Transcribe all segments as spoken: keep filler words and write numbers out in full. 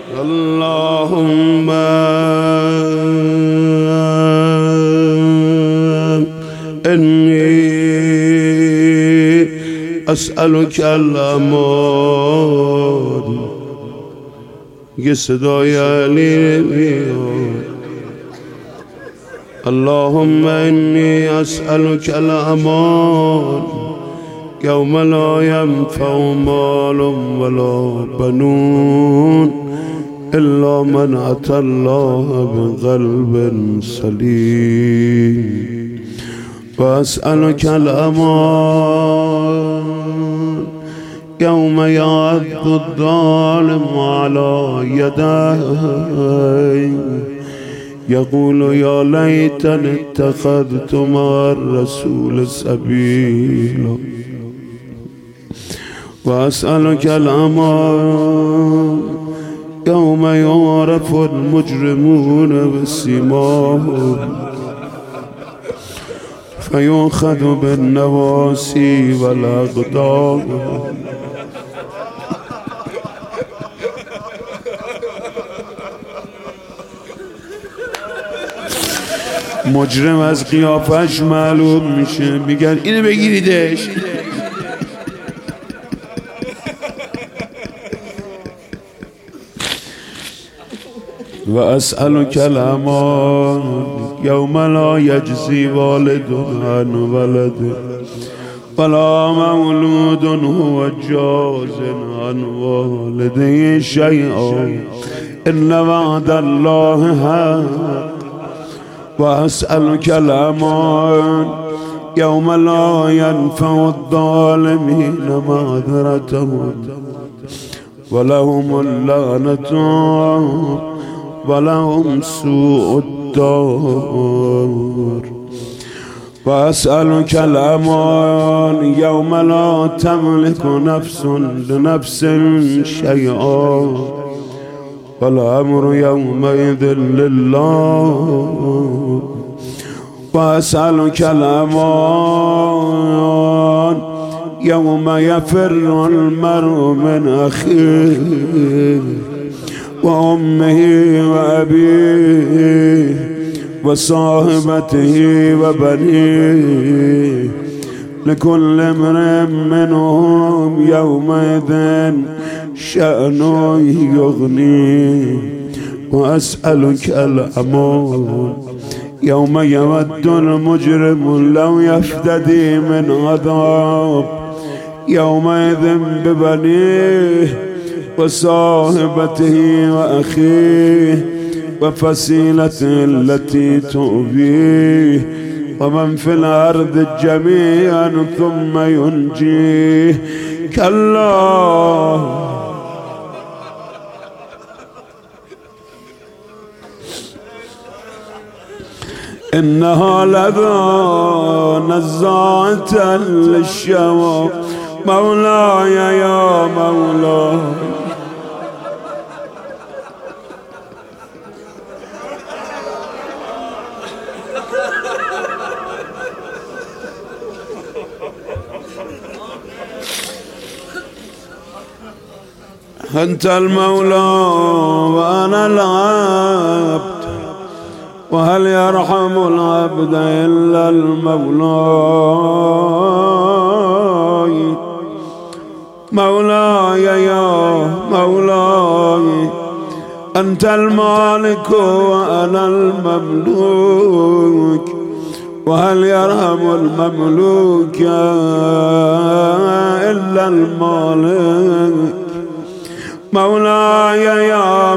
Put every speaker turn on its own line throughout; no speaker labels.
اللهم إني أسألك الأمان. یه صدای علی میاد. اللهم إني أسألك الأمان يوم لا ينفع مال ولا بنون إلا من أتى الله بقلب سليم. وأسألك الأمان يوم يعض الظالم على يديه يقول يا ليتني اتخذت مع الرسول سبيلا. وأسألك الأمان يوم يعرف المجرمون بسيماهم فيؤخذ بالنواسي والأقدام مجرم از قیافش معلوم میشه، میگن اینو بگیریدش. و اسألك الأمان يوم لا يجزي والد عن ولده ولا مولود هو جاز عن والده شيئا إن وعد الله حق. وأسألك الأمان يوم لا ينفع الظالمين معذرتهم ولهم اللعنة ولهم سوء الدار. وأسألك الأمان يوم لا تملك نفس لنفس شيئا والأمر يومئذ لله. وأسألك الأمان يوم يفر المرء من أخيه وأمه وأبيه وصاحبته وبنيه لكل امرئ منهم يومئذ شأن يغنيه. وأسألك الأمان يوم يود المجرم لو يفتدي من عذاب يومئذ ببنيه وصاحبته وأخيه وفصيلته التي تؤويه ومن في الأرض جميعا ثم ينجيه. كلا إنها لظى نزاعة للشوى مولاي يا مولاي. أنت المولى وأنا العبد وهل يرحم العبد إلا المولى. مولاي يا مولاي أنت المالك وأنا المملوك وهل يرحم المملوك إلا المالك. مولاي يا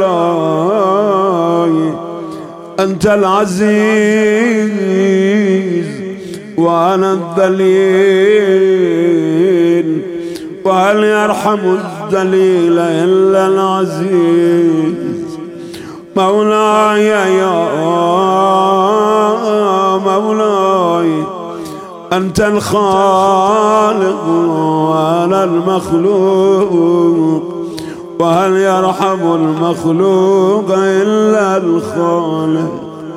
مولاي أنت العزيز وأنا الذليل وهل يرحم الذليل إلا العزيز. مولاي يا مولاي أنت الخالق وأنا المخلوق وهل يرحم المخلوق إلا الخالق.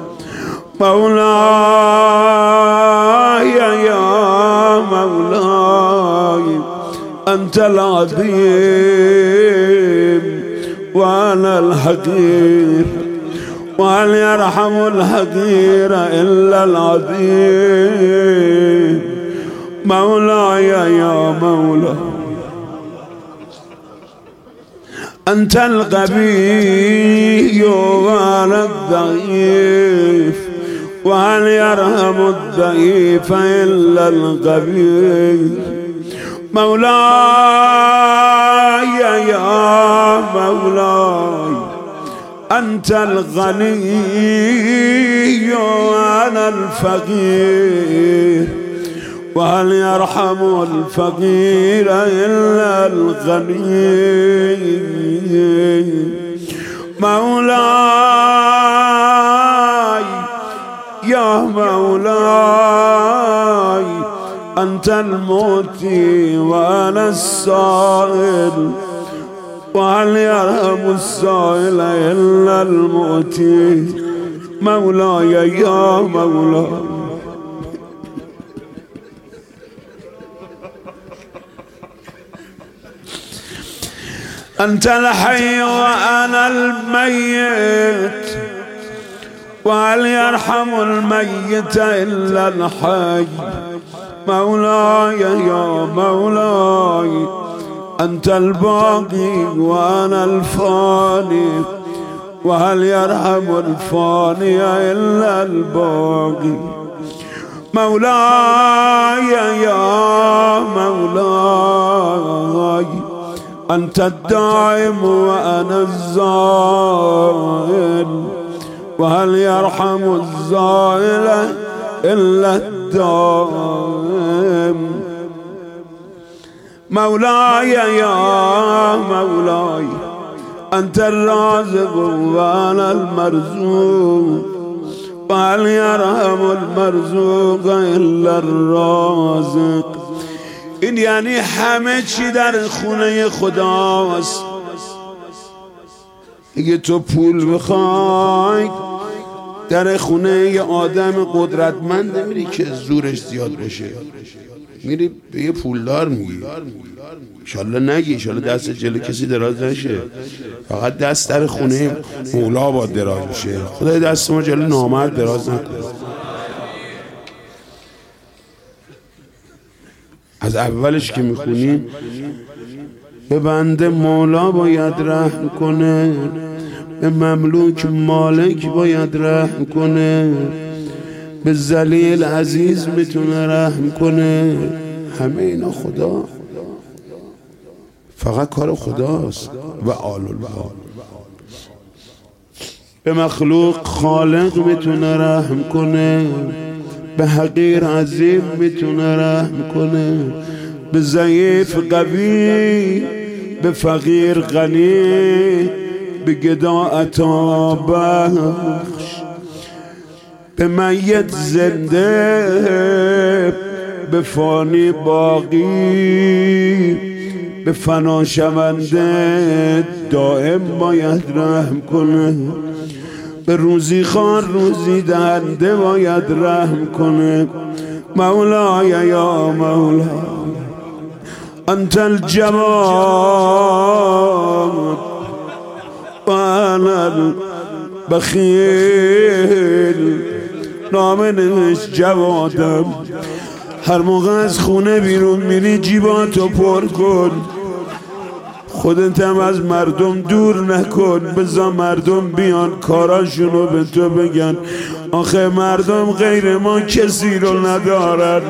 مولاي يا مولاي أنت العظيم وأنا الحقير وهل يرحم الحقير إلا العظيم مولاي يا مولاي أنت القوي وأنا الضعيف وهل يرحم الضعيف إلا القوي مولاي يا مولاي أنت الغني وأنا الفقير وهل يرحم الفقير إلا الغني مولاي يا مولاي أنت المعطي وأنا السائل وهل يرحم السائل إلا المعطي مولاي يا مولاي أنت الحي وأنا الميت وهل يرحم الميت إلا الحي مولاي يا مولاي أنت الباقي وأنا الفاني وهل يرحم الفاني إلا الباقي مولاي يا مولاي أنت الدائم وأنا الزائل وهل يرحم الزائل إلا الدائم مولاي يا مولاي أنت الرازق وأنا المرزوق وهل يرحم المرزوق إلا الرازق این یعنی همه چی در خونه خداست. اگه تو پول بخوای در خونه یه آدم قدرتمند نمیری که زورش زیاد بشه، میری به یه پولدار میگی انشالله نگی انشالله دست جلو کسی دراز نشه، فقط دست در خونه مولا باید دراز بشه. خدای دست ما جلو نامرد دراز نکنه. از اولش که میخونیم به بنده مولا باید رحم کنه، به مملوک مالک باید رحم کنه، به ذلیل عزیز میتونه رحم کنه. همه اینا خدا، فقط کار خداست. و آل البال به مخلوق خالق میتونه رحم کنه، به حقیر عظیم میتونه رحم کنه، به ضعیف قوی، به فقیر غنی، به گدا عطا بخش، به میت زنده، به فانی باقی، به فنا شونده دائم باید رحم کنه، به روزی خوان روزی دهنده باید رحم کنه. مولاي یا مولا انت الجواد وانا البخیل. نام نوش جوادم. هر موقع از خونه بیرون میری جیباتو پر کن، خودت هم از مردم دور نکن، بذار مردم بیان کاراشونو به تو بگن. آخه مردم غیر ما کسی رو ندارن.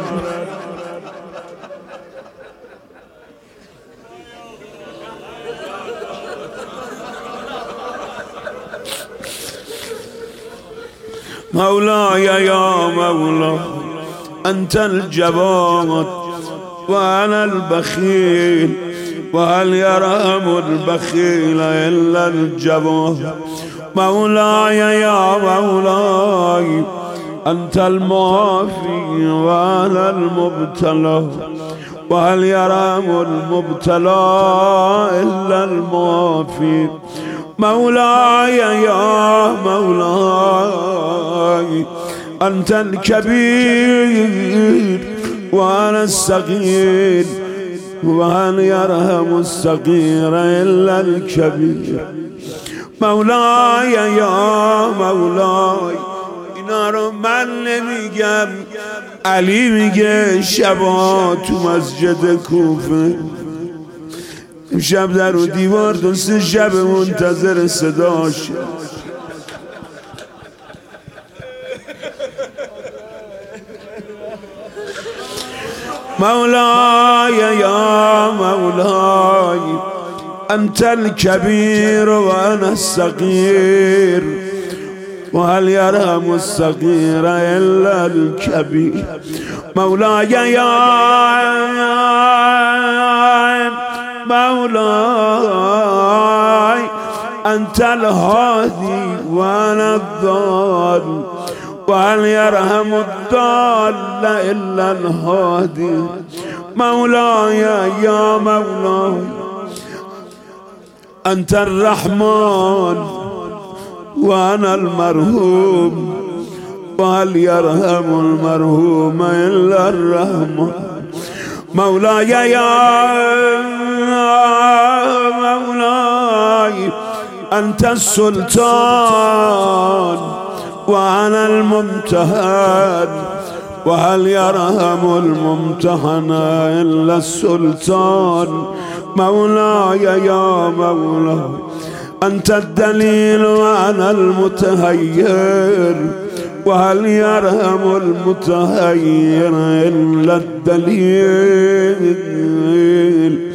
مولاي يا مولا أنت الجواد وأنا البخيل وهل يرحم البخيل إلا الجواد. مولاي يا مولاي أنت المعافي وأنا المبتلى وهل يرحم المبتلى إلا المعافي. مولاي يا مولاي أنت الكبير وأنا الصغير وهل يرحم الصغير إلا الكبير. مولای یا مولای. اینا رو من نمیگم، علی میگه شبا تو مسجد کوفه امشب در و دیوار دو سه شب منتظر صداش. مولاي يا مولاي أنت الكبير وأنا الصغير وهل يرحم الصغير إلا الكبير. مولاي يا مولاي أنت الهادي وأنا الضال وهل يرحم الضال إلا الهادي. مولاي يا مولاي أنت الرحمن وأنا المرحوم وهل يرحم المرحوم إلا الرحمن. مولاي يا مولاي أنت السلطان وأنا الممتحن وهل يرحم الممتحن إلا السلطان. مولاي يا مولاي أنت الدليل وأنا المتهير وهل يرحم المتهير إلا الدليل.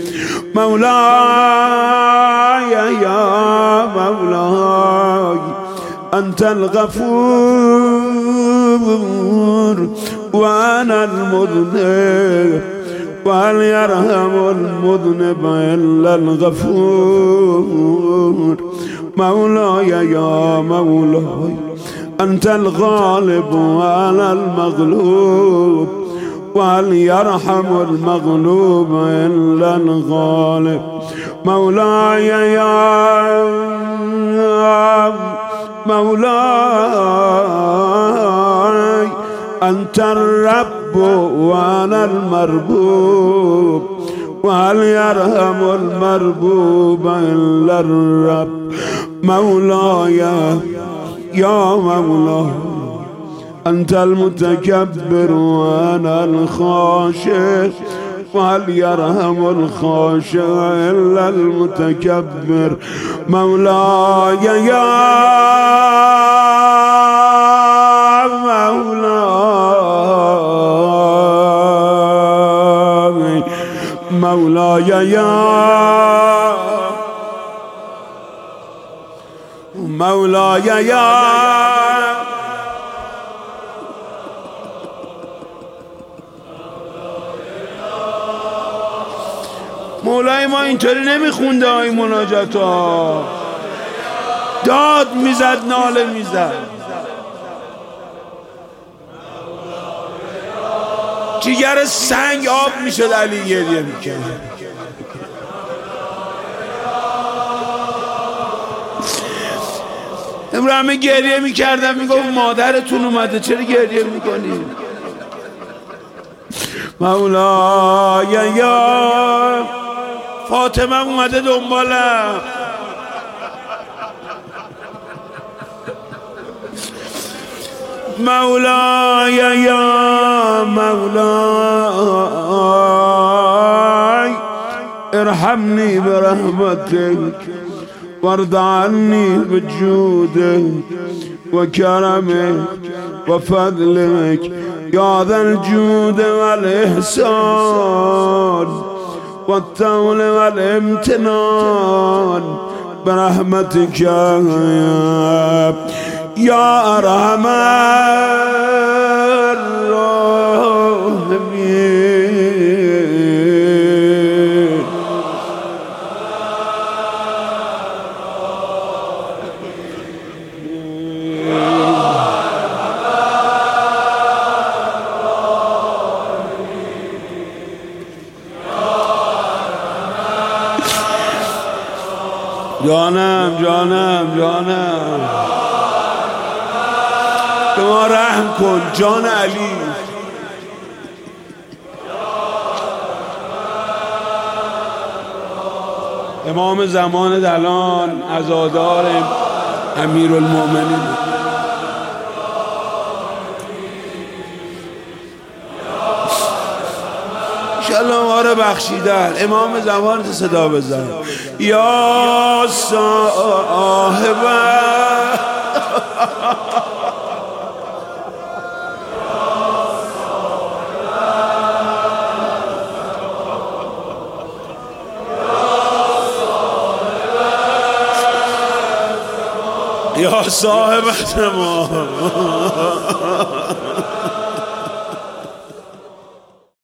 مولاي يا مولاي أنت الغفور وأنا المذنب وهل يرحم المذنب إلا الغفور. مولاي يا مولاي أنت الغالب وأنا المغلوب وهل يرحم المغلوب إلا الغالب. مولاي يا مولاي أنت الرب وأنا المربوب وهل يرحم المربوب إلا الرب. مولاي يا مولاي أنت المتكبر وأنا الخاشع وهل يرحم الخاشع إلا المتكبر. مولاي يا مولاي مولاي يا مولاي يا مولای ما اینطوری نمیخونده های مناجات ها، داد میزد ناله میزد. جگر سنگ آب میشد علی گریه میکرد. امرو همه گریه میکردم، میگفت مادرتون اومده چرا گریه میکنی؟ مولای یا فاطمه اومده دنبالم. مولاي يا مولاي ارحمني برحمتك وارض عني بجودك وكرمك وفضلك يا ذا الجود والإحسان والطول والامتنان برحمتك يا يا أرحم الراحمين. جانم جانم جانم به ما رحم کن جان علی. امام زمان الان عزادار امیرالمومنین. انشالله ما رو بخشیدن. امام زمان صدا بزن یا صاحب یا صاحب زمان